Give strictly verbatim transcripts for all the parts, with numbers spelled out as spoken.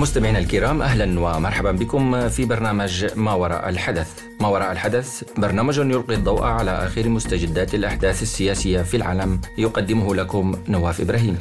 مستمعينا الكرام، أهلا ومرحبا بكم في برنامج ما وراء الحدث. ما وراء الحدث برنامج يلقي الضوء على آخر مستجدات الأحداث السياسية في العالم، يقدمه لكم نواف إبراهيم.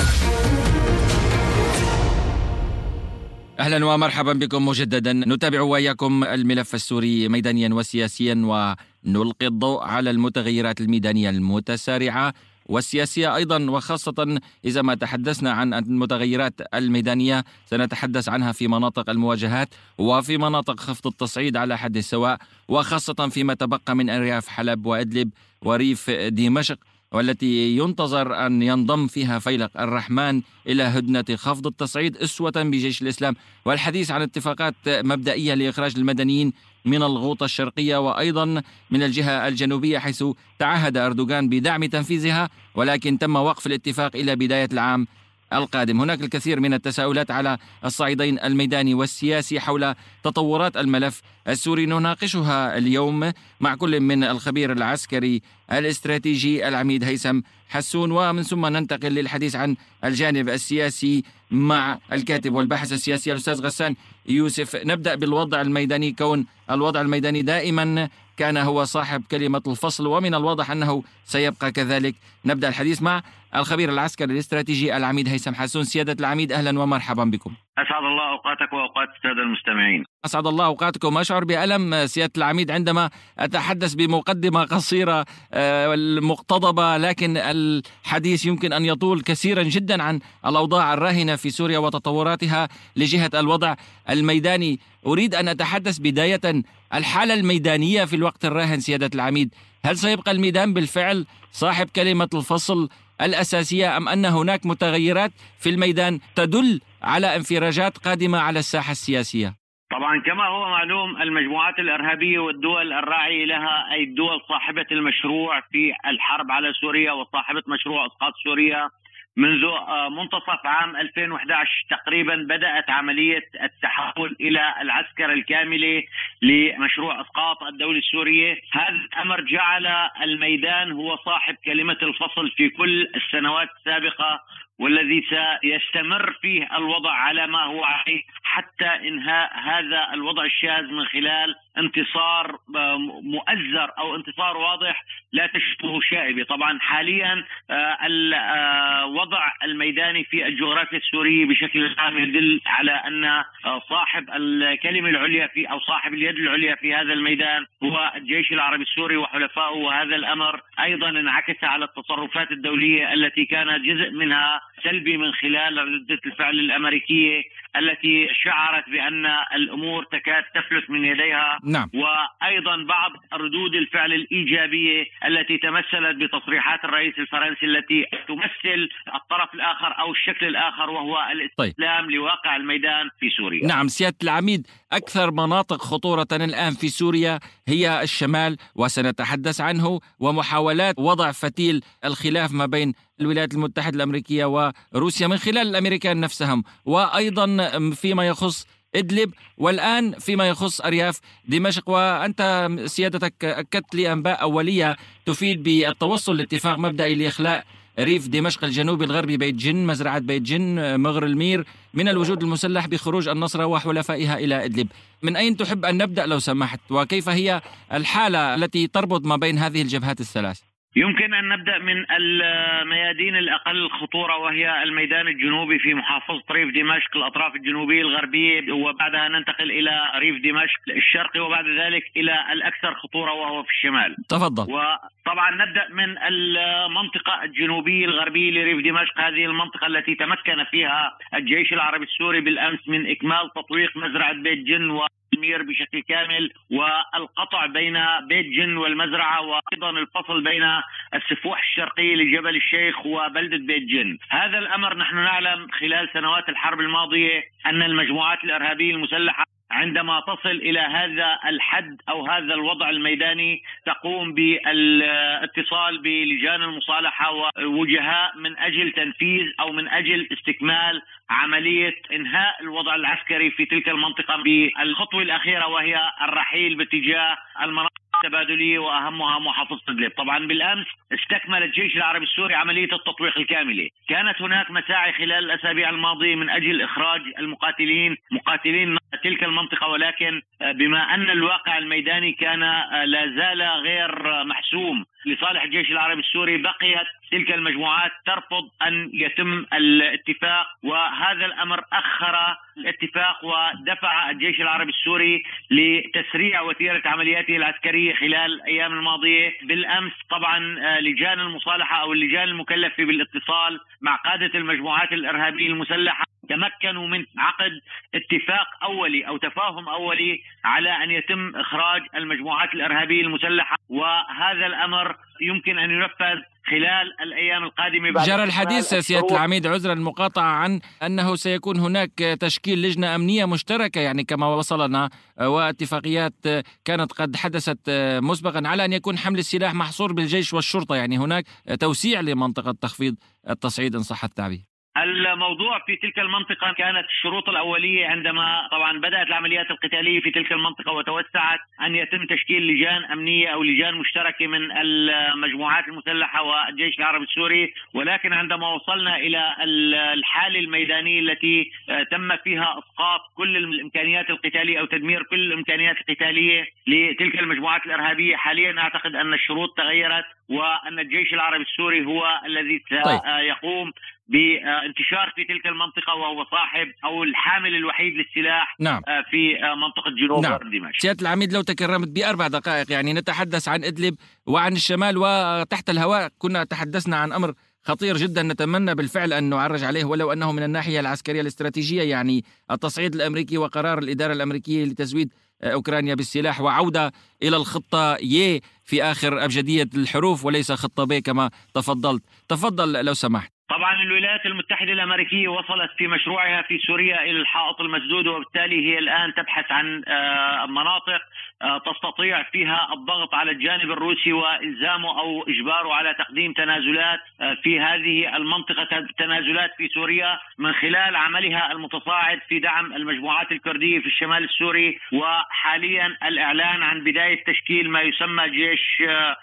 أهلا ومرحبا بكم مجددا. نتابع وياكم الملف السوري ميدانيا وسياسيا، ونلقي الضوء على المتغيرات الميدانية المتسارعة والسياسية أيضا، وخاصة إذا ما تحدثنا عن المتغيرات الميدانية سنتحدث عنها في مناطق المواجهات وفي مناطق خفض التصعيد على حد سواء، وخاصة فيما تبقى من أرياف حلب وإدلب وريف دمشق، والتي ينتظر أن ينضم فيها فيلق الرحمن إلى هدنة خفض التصعيد أسوة بجيش الإسلام، والحديث عن اتفاقات مبدئية لإخراج المدنيين من الغوطة الشرقية وأيضا من الجهة الجنوبية، حيث تعهد أردوغان بدعم تنفيذها، ولكن تم وقف الاتفاق إلى بداية العام القادم. هناك الكثير من التساؤلات على الصعيدين الميداني والسياسي حول تطورات الملف السوري، نناقشها اليوم مع كل من الخبير العسكري الاستراتيجي العميد هيثم حسون، ومن ثم ننتقل للحديث عن الجانب السياسي مع الكاتب والباحث السياسي الأستاذ غسان يوسف. نبدأ بالوضع الميداني، كون الوضع الميداني دائما كان هو صاحب كلمة الفصل، ومن الواضح أنه سيبقى كذلك. نبدأ الحديث مع الخبير العسكري الاستراتيجي العميد هيثم حسون. سيادة العميد أهلا ومرحبا بكم. أسعد الله أوقاتك وأوقات السادة المستمعين. أسعد الله أوقاتكم. أشعر بألم سيادة العميد عندما أتحدث بمقدمة قصيرة مقتضبة، لكن الحديث يمكن أن يطول كثيرا جدا عن الأوضاع الراهنة في سوريا وتطوراتها لجهة الوضع الميداني. أريد أن أتحدث بداية الحالة الميدانية في الوقت الراهن. سيادة العميد، هل سيبقى الميدان بالفعل صاحب كلمة الفصل الأساسية، أم أن هناك متغيرات في الميدان تدل على انفراجات قادمة على الساحة السياسية؟ طبعا كما هو معلوم، المجموعات الإرهابية والدول الراعية لها أي الدول صاحبة المشروع في الحرب على سوريا وصاحبة مشروع إسقاط سوريا منذ منتصف عام ألفين وأحد عشر تقريبا بدأت عملية التحول إلى العسكرة الكاملة لمشروع إسقاط الدولة السورية. هذا الأمر جعل الميدان هو صاحب كلمة الفصل في كل السنوات السابقة، والذي سيستمر فيه الوضع على ما هو عليه حتى إنهاء هذا الوضع الشاذ من خلال انتصار مؤزر أو انتصار واضح لا تشبه شائبة. طبعا حاليا الوضع الميداني في الجغرافيا السورية بشكل عام يدل على أن صاحب الكلمة العليا في أو صاحب اليد العليا في هذا الميدان هو الجيش العربي السوري وحلفائه، وهذا الأمر أيضا انعكس على التصرفات الدولية التي كان جزء منها سلبي من خلال ردة الفعل الأمريكية التي شعرت بأن الأمور تكاد تفلت من يديها. نعم. وأيضا بعض ردود الفعل الإيجابية التي تمثلت بتصريحات الرئيس الفرنسي التي تمثل الطرف الآخر أو الشكل الآخر وهو الاستسلام طيب. لواقع الميدان في سوريا. نعم سيادة العميد، أكثر مناطق خطورة الآن في سوريا هي الشمال وسنتحدث عنه، ومحاولات وضع فتيل الخلاف ما بين الولايات المتحدة الأمريكية وروسيا من خلال الأمريكان نفسهم، وأيضا فيما يخص إدلب، والآن فيما يخص أرياف دمشق. وأنت سيادتك أكدت لي أنباء أولية تفيد بالتوصل لاتفاق مبدئي لإخلاء ريف دمشق الجنوبي الغربي بيت جن، مزرعة بيت جن، مغر المير من الوجود المسلح بخروج النصرة وحلفائها إلى إدلب. من أين تحب أن نبدأ لو سمحت، وكيف هي الحالة التي تربط ما بين هذه الجبهات الثلاث؟ يمكن أن نبدأ من الميادين الأقل خطورة، وهي الميدان الجنوبي في محافظة ريف دمشق الأطراف الجنوبية الغربية، وبعدها ننتقل إلى ريف دمشق الشرقي، وبعد ذلك إلى الأكثر خطورة وهو في الشمال. تفضل. وطبعا نبدأ من المنطقة الجنوبية الغربية لريف دمشق، هذه المنطقة التي تمكن فيها الجيش العربي السوري بالأمس من إكمال تطويق مزرعة بيت جن و المير بشكل كامل، والقطع بين بيت جن والمزرعة، وأيضا الفصل بين السفوح الشرقي لجبل الشيخ وبلدة بيت جن. هذا الأمر نحن نعلم خلال سنوات الحرب الماضية أن المجموعات الإرهابية المسلحة عندما تصل إلى هذا الحد أو هذا الوضع الميداني تقوم بالاتصال بلجان المصالحة ووجهاء من أجل تنفيذ أو من أجل استكمال عملية إنهاء الوضع العسكري في تلك المنطقة بالخطوة الأخيرة، وهي الرحيل باتجاه المناطق تبادلية وأهمها محافظة إدلب. طبعا بالأمس استكمل الجيش العربي السوري عملية التطويق الكاملة. كانت هناك مساعي خلال الأسابيع الماضية من أجل إخراج المقاتلين مقاتلين تلك المنطقة، ولكن بما أن الواقع الميداني كان لا زال غير محسوم لصالح الجيش العربي السوري، بقيت تلك المجموعات ترفض أن يتم الاتفاق، وهذا الأمر أخر الاتفاق ودفع الجيش العربي السوري لتسريع وتيرة عملياته العسكرية خلال الأيام الماضية. بالأمس طبعا لجان المصالحة أو اللجان المكلفة بالاتصال مع قادة المجموعات الإرهابية المسلحة تمكنوا من عقد اتفاق أولي أو تفاهم أولي على أن يتم إخراج المجموعات الإرهابية المسلحة، وهذا الأمر يمكن أن ينفذ خلال الأيام القادمة. جرى الحديث سيادة العميد عذرا المقاطعة عن أنه سيكون هناك تشكيل لجنة أمنية مشتركة يعني كما وصلنا، واتفاقيات كانت قد حدثت مسبقا على أن يكون حمل السلاح محصور بالجيش والشرطة، يعني هناك توسيع لمنطقة تخفيض التصعيد إن صح التعبير. الموضوع في تلك المنطقة كانت الشروط الأولية عندما طبعا بدأت العمليات القتالية في تلك المنطقة وتوسعت أن يتم تشكيل لجان أمنية أو لجان مشتركة من المجموعات المسلحة والجيش العربي السوري، ولكن عندما وصلنا إلى الحالة الميدانية التي تم فيها إسقاط كل الإمكانيات القتالية أو تدمير كل الإمكانيات القتالية لتلك المجموعات الإرهابية، حاليا أعتقد أن الشروط تغيرت وأن الجيش العربي السوري هو الذي سيقوم بانتشار في تلك المنطقة، وهو صاحب أو الحامل الوحيد للسلاح نعم. في منطقة جنوب نعم. دمشق. سيادة العميد لو تكرمت بأربع دقائق، يعني نتحدث عن إدلب وعن الشمال وتحت الهواء. كنا تحدثنا عن أمر خطير جدا نتمنى بالفعل أن نعرج عليه، ولو أنه من الناحية العسكرية الاستراتيجية، يعني التصعيد الأمريكي وقرار الإدارة الأمريكية لتزويد أوكرانيا بالسلاح وعودة إلى الخطة ي في آخر أبجدية الحروف وليس خطة ب كما تفضلت. تفضل لو سمحت. طبعا الولايات المتحدة الأمريكية وصلت في مشروعها في سوريا إلى الحائط المسدود، وبالتالي هي الآن تبحث عن مناطق تستطيع فيها الضغط على الجانب الروسي وإلزامه أو إجباره على تقديم تنازلات في هذه المنطقة، تنازلات في سوريا من خلال عملها المتصاعد في دعم المجموعات الكردية في الشمال السوري، وحاليا الإعلان عن بداية تشكيل ما يسمى جيش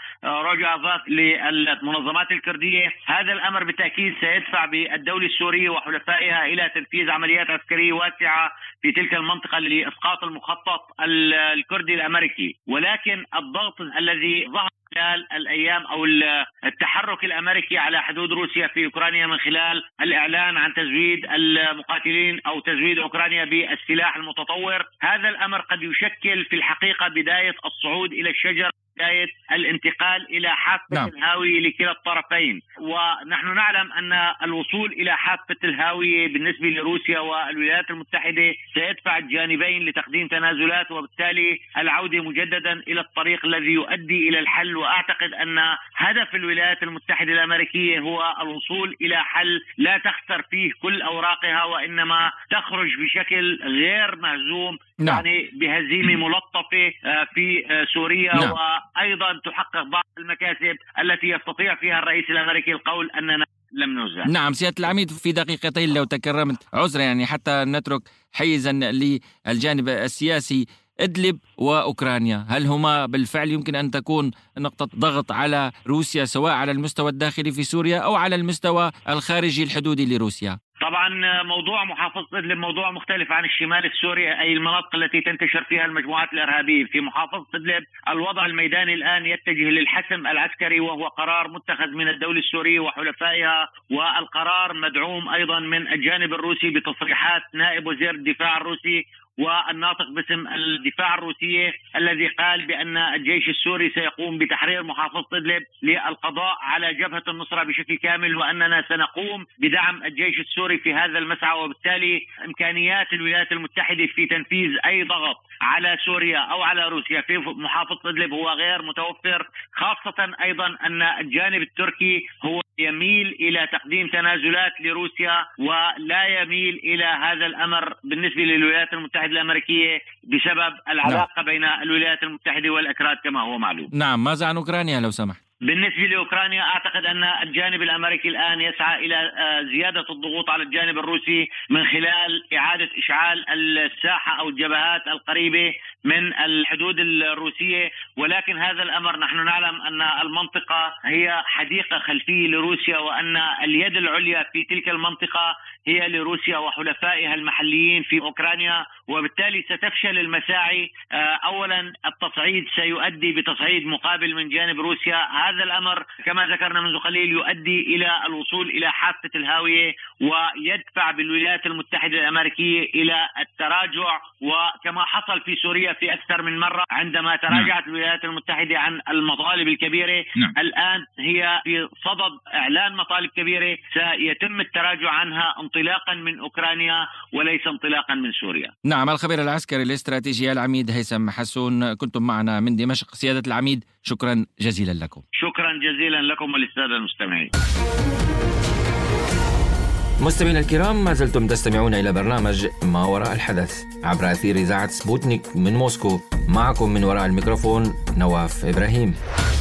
روجافا للمنظمات الكردية. هذا الأمر بالتأكيد سيدفع بالدولة السورية وحلفائها إلى تنفيذ عمليات عسكرية واسعة في تلك المنطقة لإسقاط المخطط الكردي الأمريكي، ولكن الضغط الذي ظهر خلال الأيام أو التحرك الأمريكي على حدود روسيا في أوكرانيا من خلال الإعلان عن تزويد المقاتلين أو تزويد أوكرانيا بالسلاح المتطور، هذا الأمر قد يشكل في الحقيقة بداية الصعود إلى الشجرة، بداية الانتقال إلى حافة نعم. الهاوية لكلا الطرفين. ونحن نعلم أن الوصول إلى حافة الهاوية بالنسبة لروسيا والولايات المتحدة سيدفع الجانبين لتقديم تنازلات، وبالتالي العودة مجددا إلى الطريق الذي يؤدي إلى الحل. وأعتقد أن هدف الولايات المتحدة الأمريكية هو الوصول إلى حل لا تخسر فيه كل أوراقها، وإنما تخرج بشكل غير مهزوم نعم. يعني بهزيمة ملطفة في سوريا نعم. وأيضا تحقق بعض المكاسب التي يستطيع فيها الرئيس الأمريكي القول أننا لم نوزع. نعم سيادة العميد في دقيقتين لو تكرمت، عذرا يعني حتى نترك حيزا للجانب السياسي. إدلب وأوكرانيا هل هما بالفعل يمكن أن تكون نقطة ضغط على روسيا سواء على المستوى الداخلي في سوريا أو على المستوى الخارجي الحدودي لروسيا؟ طبعا موضوع محافظة إدلب موضوع مختلف عن الشمال السوري، أي المناطق التي تنتشر فيها المجموعات الإرهابية. في محافظة إدلب الوضع الميداني الآن يتجه للحسم العسكري، وهو قرار متخذ من الدولة السورية وحلفائها، والقرار مدعوم أيضا من الجانب الروسي بتصريحات نائب وزير الدفاع الروسي والناطق باسم الدفاع الروسية الذي قال بأن الجيش السوري سيقوم بتحرير محافظة إدلب للقضاء على جبهة النصرة بشكل كامل، وأننا سنقوم بدعم الجيش السوري في هذا المسعى. وبالتالي إمكانيات الولايات المتحدة في تنفيذ أي ضغط على سوريا أو على روسيا في محافظة إدلب هو غير متوفر، خاصة أيضا أن الجانب التركي هو يميل إلى تقديم تنازلات لروسيا ولا يميل إلى هذا الأمر بالنسبة للولايات المتحدة الأمريكية بسبب العلاقة نعم. بين الولايات المتحدة والأكراد كما هو معلوم. نعم، ماذا عن أوكرانيا لو سمحت؟ بالنسبة لأوكرانيا أعتقد أن الجانب الأمريكي الآن يسعى إلى زيادة الضغوط على الجانب الروسي من خلال إعادة إشعال الساحة أو الجبهات القريبة من الحدود الروسية، ولكن هذا الأمر نحن نعلم أن المنطقة هي حديقة خلفية لروسيا، وأن اليد العليا في تلك المنطقة هي لروسيا وحلفائها المحليين في أوكرانيا، وبالتالي ستفشل المساعي. أولا التصعيد سيؤدي بتصعيد مقابل من جانب روسيا، هذا الأمر كما ذكرنا منذ قليل يؤدي إلى الوصول إلى حافة الهاوية، ويدفع بالولايات المتحدة الأمريكية إلى التراجع، وكما حصل في سوريا في أكثر من مرة عندما تراجعت الولايات المتحدة عن المطالب الكبيرة. نعم. الآن هي في صدد إعلان مطالب كبيرة سيتم التراجع عنها انطلاقا من أوكرانيا وليس انطلاقا من سوريا. نعم، الخبير العسكري الاستراتيجي العميد هيثم حسون، كنتم معنا من دمشق. سيادة العميد، شكرا جزيلا لكم. شكرا جزيلا لكم وللسادة المستمعين. مستمعينا الكرام، ما زلتم تستمعون إلى برنامج ما وراء الحدث عبر أثير إذاعة سبوتنيك من موسكو. معكم من وراء الميكروفون نواف إبراهيم.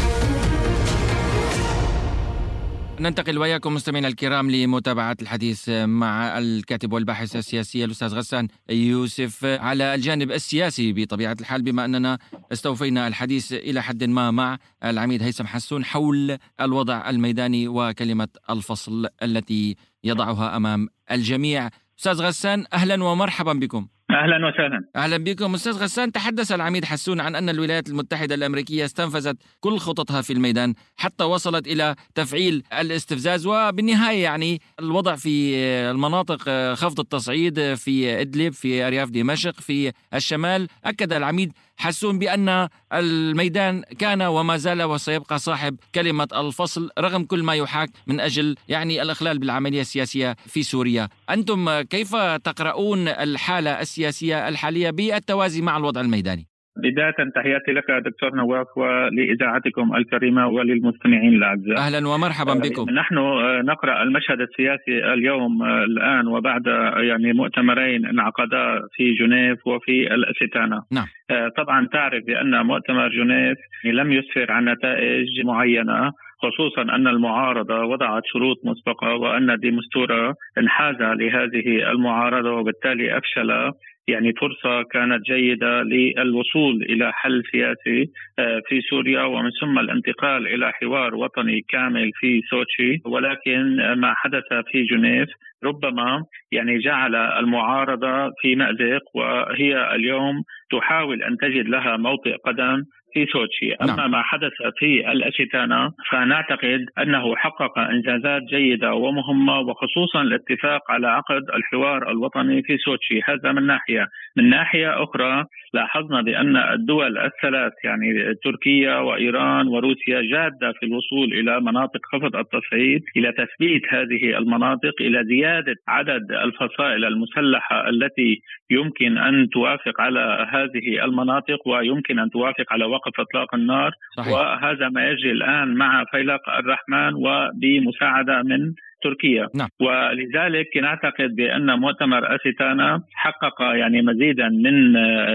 ننتقل وياكم مستمعينا الكرام لمتابعة الحديث مع الكاتب والباحث السياسي الأستاذ غسان يوسف على الجانب السياسي بطبيعة الحال، بما أننا استوفينا الحديث إلى حد ما مع العميد هيثم حسون حول الوضع الميداني وكلمة الفصل التي يضعها أمام الجميع. أستاذ غسان، أهلا ومرحبا بكم. أهلا وسهلا. أهلا بكم أستاذ غسان. تحدث العميد حسون عن أن الولايات المتحدة الأمريكية استنفذت كل خططها في الميدان حتى وصلت إلى تفعيل الاستفزاز، وبالنهاية يعني الوضع في المناطق خفض التصعيد في إدلب، في أرياف دمشق، في الشمال. أكد العميد حسون بأن الميدان كان وما زال وسيبقى صاحب كلمة الفصل رغم كل ما يحاك من أجل يعني الإخلال بالعملية السياسية في سوريا. أنتم كيف تقرؤون الحالة السياسية الحالية بالتوازي مع الوضع الميداني؟ بداية تحياتي لك دكتور نواف ولإذاعتكم الكريمة وللمستمعين الأعزاء. أهلا ومرحبا بكم. نحن نقرأ المشهد السياسي اليوم الآن وبعد يعني مؤتمرين انعقدا في جنيف وفي الأستانة. نعم. طبعا تعرف بأن مؤتمر جنيف لم يسفر عن نتائج معينة، خصوصا أن المعارضة وضعت شروط مسبقة وأن ديمستورا انحاز لهذه المعارضة، وبالتالي أفشل يعني فرصة كانت جيدة للوصول إلى حل سياسي في سوريا ومن ثم الانتقال إلى حوار وطني كامل في سوتشي. ولكن ما حدث في جنيف ربما يعني جعل المعارضة في مأزق، وهي اليوم تحاول أن تجد لها موطئ قدم في سوتشي. أما نعم. ما حدث في الأستانة فنعتقد أنه حقق إنجازات جيدة ومهمة، وخصوصا الاتفاق على عقد الحوار الوطني في سوتشي. هذا من ناحية. من ناحية أخرى لاحظنا بأن الدول الثلاث يعني تركيا وإيران وروسيا جادة في الوصول إلى مناطق خفض التصعيد، إلى تثبيت هذه المناطق، إلى زيادة عدد الفصائل المسلحة التي يمكن أن توافق على هذه المناطق ويمكن أن توافق على وقف إطلاق النار. صحيح. وهذا ما يجري الآن مع فيلق الرحمن وبمساعدة من تركيا. نعم. ولذلك نعتقد بأن مؤتمر أستانا حقق يعني مزيدا من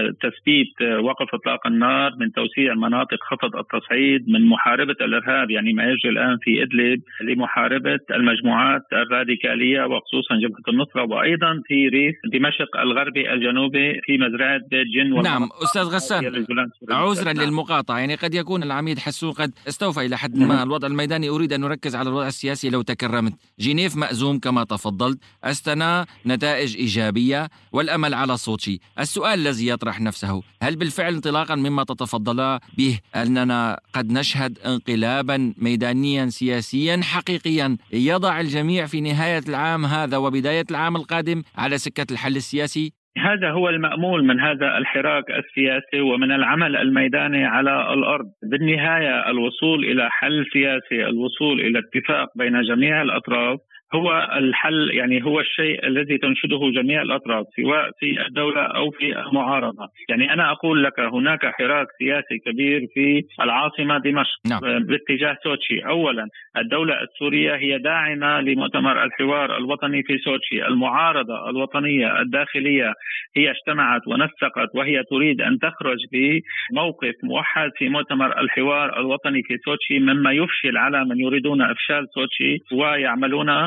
تثبيت وقف إطلاق النار، من توسيع مناطق خفض التصعيد، من محاربة الإرهاب يعني ما يجري الآن في إدلب، لمحاربة المجموعات الراديكالية وخصوصا جبهة النصرة، وأيضا في ريف دمشق الغربي الجنوبي في مزرعة بيت جن. نعم أستاذ غسان، عذرا للمقاطعة، يعني قد يكون العميد حسون قد استوفى إلى حد ما الوضع الميداني. أريد أن نركز على الوضع السياسي لو تكرمت. جنيف مأزوم كما تفضلت، أستنا نتائج إيجابية، والأمل على سوتشي. السؤال الذي يطرح نفسه، هل بالفعل انطلاقا مما تتفضل به أننا قد نشهد انقلابا ميدانيا سياسيا حقيقيا يضع الجميع في نهاية العام هذا وبداية العام القادم على سكة الحل السياسي؟ هذا هو المأمول من هذا الحراك السياسي ومن العمل الميداني على الأرض. بالنهاية الوصول إلى حل سياسي، الوصول إلى اتفاق بين جميع الأطراف هو الحل، يعني هو الشيء الذي تنشده جميع الأطراف سواء في الدولة أو في المعارضة. يعني أنا أقول لك هناك حراك سياسي كبير في العاصمة دمشق. نعم. باتجاه سوتشي. أولا الدولة السورية هي داعمة لمؤتمر الحوار الوطني في سوتشي. المعارضة الوطنية الداخلية هي اجتمعت ونسقت وهي تريد أن تخرج بموقف موحد في مؤتمر الحوار الوطني في سوتشي، مما يفشل على من يريدون إفشال سوتشي ويعملون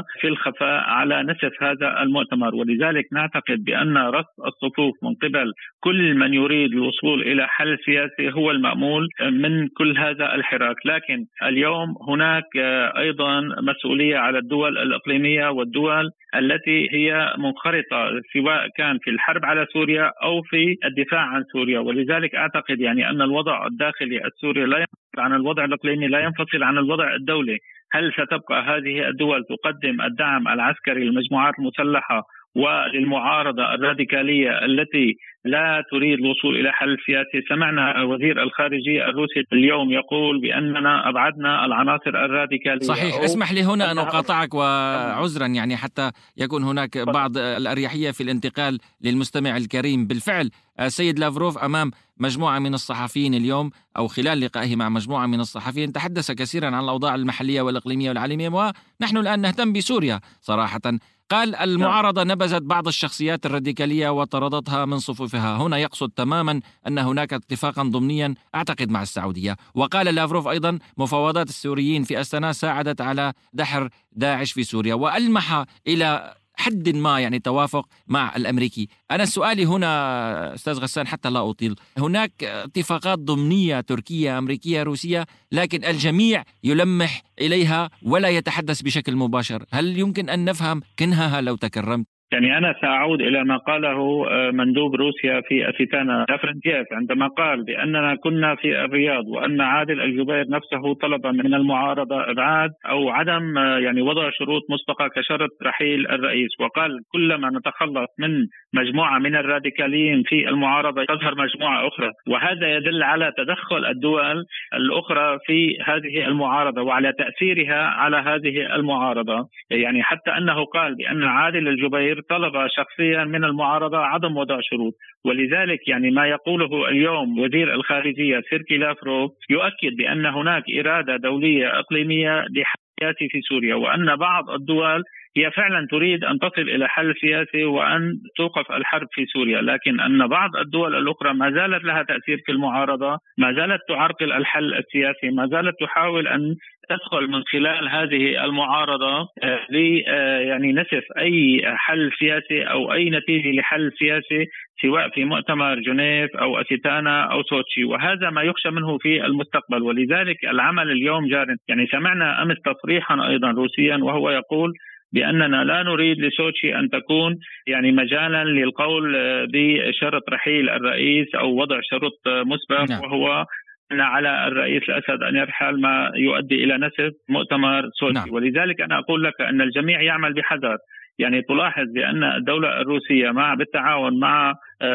في الخفاء على نسف هذا المؤتمر. ولذلك نعتقد بأن رص الصفوف من قبل كل من يريد الوصول إلى حل سياسي هو المأمول من كل هذا الحراك. لكن اليوم هناك أيضا مسؤولية على الدول الإقليمية والدول التي هي منخرطة سواء كان في الحرب على سوريا أو في الدفاع عن سوريا. ولذلك أعتقد يعني أن الوضع الداخلي السوري لا ينفصل عن الوضع الإقليمي، لا ينفصل عن الوضع الدولي. هل ستبقى هذه الدول تقدم الدعم العسكري للمجموعات المسلحة وللمعارضة الراديكالية التي لا تريد الوصول إلى حل سياسي؟ سمعنا وزير الخارجية الروسي اليوم يقول بأننا أبعدنا العناصر الراديكالية. صحيح. اسمح لي هنا أن أقاطعك وعذرا يعني حتى يكون هناك بعض الأريحية في الانتقال للمستمع الكريم. بالفعل السيد لافروف أمام مجموعة من الصحفيين اليوم أو خلال لقائه مع مجموعة من الصحفيين تحدث كثيرا عن الأوضاع المحلية والإقليمية والعالمية، ونحن الآن نهتم بسوريا صراحة. قال المعارضة نبذت بعض الشخصيات الراديكالية وطردتها من صفوفها. هنا يقصد تماما أن هناك اتفاقا ضمنيا أعتقد مع السعودية. وقال لافروف أيضا مفاوضات السوريين في أستانا ساعدت على دحر داعش في سوريا، وألمح إلى حد ما يعني توافق مع الأمريكي. أنا سؤالي هنا أستاذ غسان حتى لا أطيل، هناك اتفاقات ضمنية تركية أمريكية روسية لكن الجميع يلمح إليها ولا يتحدث بشكل مباشر. هل يمكن أن نفهم كنهها لو تكرمت؟ يعني أنا سأعود إلى ما قاله مندوب روسيا في أستانا لافرنتييف عندما قال بأننا كنا في الرياض وأن عادل الجبير نفسه طلب من المعارضة إبعاد أو عدم يعني وضع شروط مسبقة كشرط رحيل الرئيس، وقال كلما نتخلص من مجموعة من الراديكاليين في المعارضة تظهر مجموعة أخرى. وهذا يدل على تدخل الدول الأخرى في هذه المعارضة وعلى تأثيرها على هذه المعارضة. يعني حتى أنه قال بأن عادل الجبير طلب شخصيا من المعارضة عدم وضع شروط. ولذلك يعني ما يقوله اليوم وزير الخارجية سيرجي لافروف يؤكد بأن هناك إرادة دولية إقليمية لحل سياسي في سوريا، وأن بعض الدول هي فعلا تريد أن تصل إلى حل سياسي وأن توقف الحرب في سوريا، لكن أن بعض الدول الأخرى ما زالت لها تأثير في المعارضة، ما زالت تعرقل الحل السياسي، ما زالت تحاول أن تدخل من خلال هذه المعارضة ل يعني نسف أي حل سياسي أو أي نتيجة لحل سياسي سواء في مؤتمر جنيف أو أستانا أو سوتشي، وهذا ما يخشى منه في المستقبل. ولذلك العمل اليوم جار. يعني سمعنا أمس تصريحا أيضا روسيا وهو يقول بأننا لا نريد لسوتشي أن تكون يعني مجالا للقول بشرط رحيل الرئيس أو وضع شروط مسبق، نعم. وهو أن على الرئيس الأسد أن يرحل ما يؤدي إلى نسف مؤتمر سوتشي، نعم. ولذلك أنا أقول لك أن الجميع يعمل بحذر. يعني تلاحظ بأن الدولة الروسية مع بالتعاون مع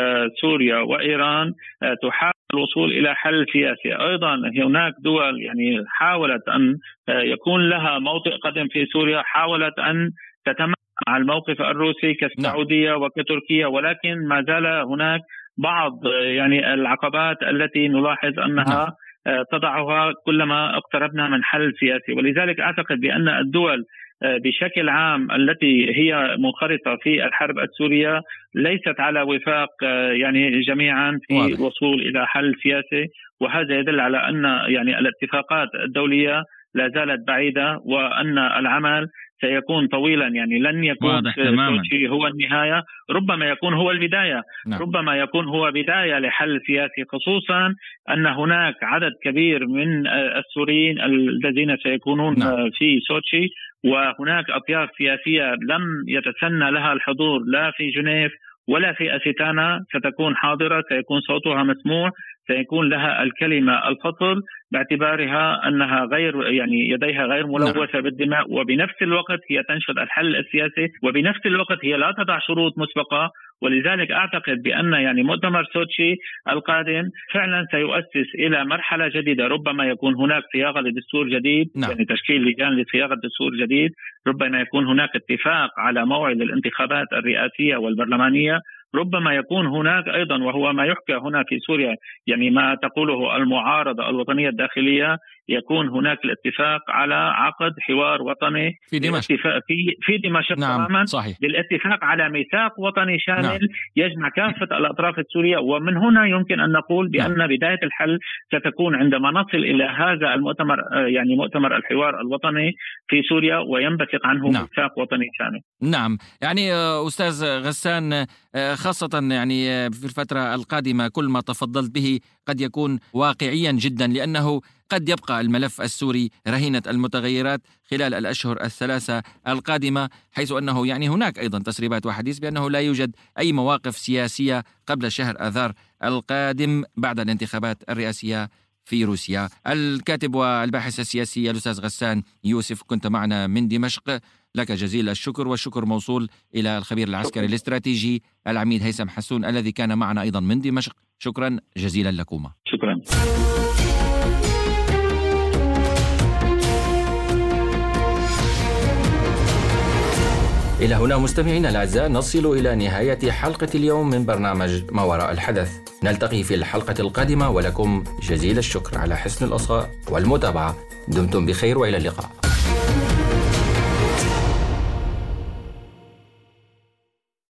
سوريا وإيران تحاول الوصول إلى حل سياسي. أيضا هناك دول يعني حاولت أن يكون لها موطئ قدم في سوريا، حاولت أن تتمع مع الموقف الروسي كالسعودية وكتركيا، ولكن ما زال هناك بعض يعني العقبات التي نلاحظ أنها تضعها كلما اقتربنا من حل سياسي. ولذلك أعتقد بأن الدول بشكل عام التي هي منخرطة في الحرب السورية ليست على وفاق يعني جميعا في واضح. الوصول إلى حل سياسي، وهذا يدل على أن يعني الاتفاقات الدولية لا زالت بعيدة وأن العمل سيكون طويلا. يعني لن يكون سوتشي هو النهاية، ربما يكون هو البداية، نعم. ربما يكون هو بداية لحل سياسي، خصوصا أن هناك عدد كبير من السوريين الذين سيكونون نعم. في سوتشي، وهناك أطياف سياسية لم يتسنى لها الحضور لا في جنيف ولا في أستانا ستكون حاضرة، سيكون صوتها مسموع، سيكون لها الكلمة الفصل باعتبارها أنها غير يعني يديها غير ملوثة بالدماء، وبنفس الوقت هي تنشد الحل السياسي، وبنفس الوقت هي لا تضع شروط مسبقة. ولذلك أعتقد بأن يعني مؤتمر سوتشي القادم فعلا سيؤسس إلى مرحلة جديدة. ربما يكون هناك صياغة لدستور جديد، نعم. يعني تشكيل لجان لصياغة دستور جديد، ربما يكون هناك اتفاق على موعد الانتخابات الرئاسية والبرلمانية، ربما يكون هناك أيضا وهو ما يحكى هنا في سوريا يعني ما تقوله المعارضة الوطنية الداخلية يكون هناك الاتفاق على عقد حوار وطني في دمشق في في دمشق نعم تماما، صحيح. بالاتفاق على ميثاق وطني شامل نعم. يجمع كافة الأطراف السورية. ومن هنا يمكن أن نقول بأن نعم. بداية الحل ستكون عندما نصل إلى هذا المؤتمر، يعني مؤتمر الحوار الوطني في سوريا، وينبثق عنه نعم. ميثاق وطني شامل. نعم. يعني أستاذ غسان، خاصة يعني في الفترة القادمة كل ما تفضلت به قد يكون واقعيا جدا، لأنه قد يبقى الملف السوري رهينة المتغيرات خلال الأشهر الثلاثة القادمة، حيث أنه يعني هناك أيضا تسريبات وحديث بأنه لا يوجد أي مواقف سياسية قبل شهر آذار القادم بعد الانتخابات الرئاسية في روسيا. الكاتب والباحث السياسي الأستاذ غسان يوسف، كنت معنا من دمشق، لك جزيل الشكر، والشكر موصول إلى الخبير العسكري الاستراتيجي العميد هيثم حسون الذي كان معنا أيضا من دمشق. شكرا جزيلا لكما. شكرا. إلى هنا مستمعينا الأعزاء نصل إلى نهاية حلقة اليوم من برنامج ما وراء الحدث. نلتقي في الحلقة القادمة، ولكم جزيل الشكر على حسن الإصغاء والمتابعة. دمتم بخير وإلى اللقاء.